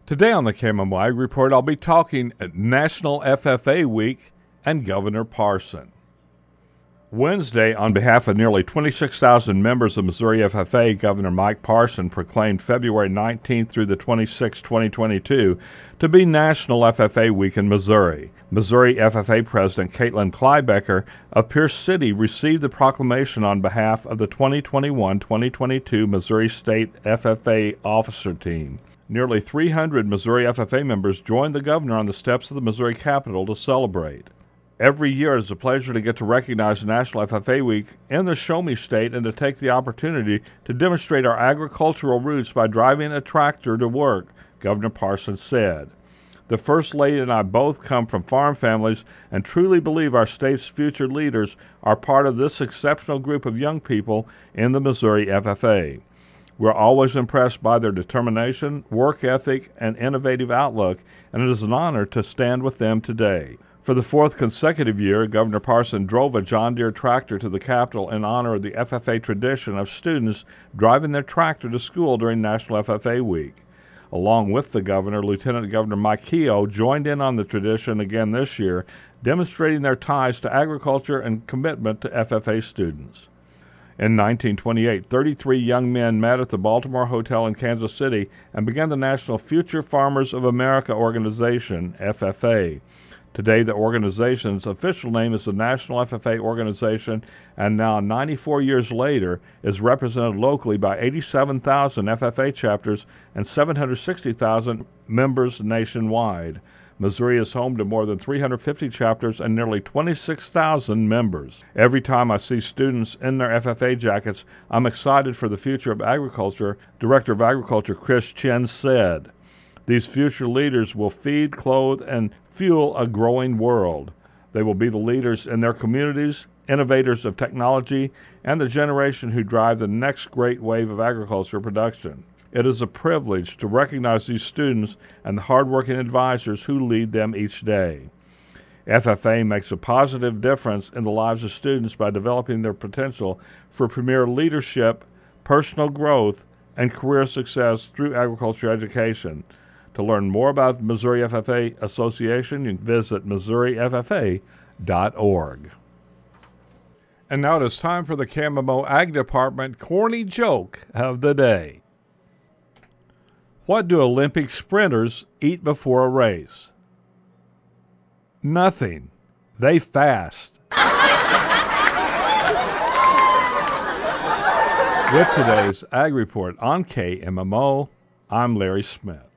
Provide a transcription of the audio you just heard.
Today on the KMMO Ag Report, I'll be talking at National FFA Week and Governor Parson. Wednesday, on behalf of nearly 26,000 members of Missouri FFA, Governor Mike Parson proclaimed February 19th through the 26th, 2022, to be National FFA Week in Missouri. Missouri FFA President Caitlin Kleibecker of Pierce City received the proclamation on behalf of the 2021-2022 Missouri State FFA Officer Team. Nearly 300 Missouri FFA members joined the governor on the steps of the Missouri Capitol to celebrate. Every year it is a pleasure to get to recognize National FFA Week in the Show Me State and to take the opportunity to demonstrate our agricultural roots by driving a tractor to work, Governor Parson said. The First Lady and I both come from farm families and truly believe our state's future leaders are part of this exceptional group of young people in the Missouri FFA. We're always impressed by their determination, work ethic, and innovative outlook, and it is an honor to stand with them today. For the fourth consecutive year, Governor Parson drove a John Deere tractor to the Capitol in honor of the FFA tradition of students driving their tractor to school during National FFA Week. Along with the governor, Lieutenant Governor Mike Keogh joined in on the tradition again this year, demonstrating their ties to agriculture and commitment to FFA students. In 1928, 33 young men met at the Baltimore Hotel in Kansas City and began the National Future Farmers of America Organization, FFA. Today, the organization's official name is the National FFA Organization, and now, 94 years later, is represented locally by 87,000 FFA chapters and 760,000 members nationwide. Missouri is home to more than 350 chapters and nearly 26,000 members. Every time I see students in their FFA jackets, I'm excited for the future of agriculture, Director of Agriculture Chris Chen said. These future leaders will feed, clothe, and fuel a growing world. They will be the leaders in their communities, innovators of technology, and the generation who drive the next great wave of agriculture production. It is a privilege to recognize these students and the hardworking advisors who lead them each day. FFA makes a positive difference in the lives of students by developing their potential for premier leadership, personal growth, and career success through agriculture education. To learn more about the Missouri FFA Association, you can visit MissouriFFA.org. And now it is time for the KMMO Ag Department corny joke of the day. What do Olympic sprinters eat before a race? Nothing. They fast. With today's Ag Report on KMMO, I'm Larry Smith.